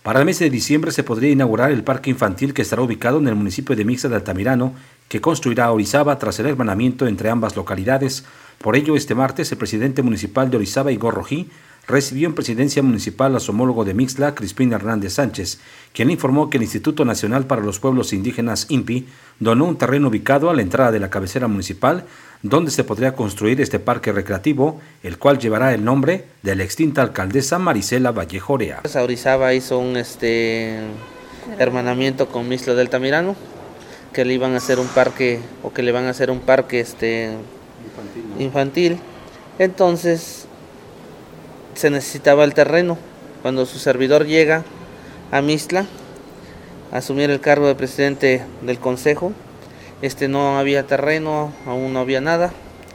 Para el mes de diciembre se podría inaugurar el parque infantil que estará ubicado en el municipio de Mixtla de Altamirano, que construirá Orizaba tras el hermanamiento entre ambas localidades. Por ello, este martes, el presidente municipal de Orizaba, Igor Rojí, recibió en presidencia municipal a su homólogo de Mixtla, Crispín Hernández Sánchez, quien informó que el Instituto Nacional para los Pueblos Indígenas, INPI, donó un terreno ubicado a la entrada de la cabecera municipal, donde se podría construir este parque recreativo, el cual llevará el nombre de la extinta alcaldesa Marisela Vallejo Orea. Orizaba hizo un hermanamiento con Mixtla de Altamirano, que le iban a hacer un parque, o que le van a hacer un parque infantil. Entonces se necesitaba el terreno. Cuando su servidor llega a Mixtla a asumir el cargo de presidente del consejo, no había terreno, aún no había nada,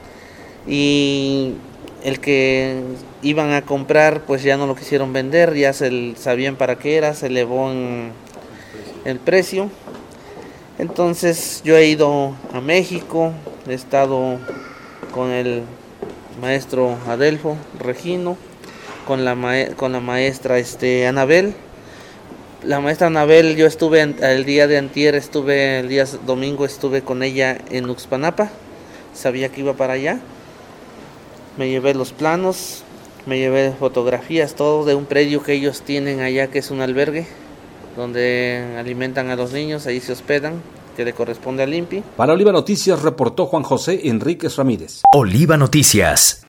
y el que iban a comprar pues ya no lo quisieron vender, ya sabían para qué era, se elevó en el precio. Entonces yo he ido a México, he estado con el maestro Adelfo Regino, con la maestra Anabel. La maestra Anabel, yo estuve el día de antier, el día domingo estuve con ella en Uxpanapa, sabía que iba para allá. Me llevé los planos, me llevé fotografías, todo de un predio que ellos tienen allá, que es un albergue, donde alimentan a los niños, ahí se hospedan, que le corresponde al INPI. Para Oliva Noticias reportó Juan José Enríquez Ramírez. Oliva Noticias.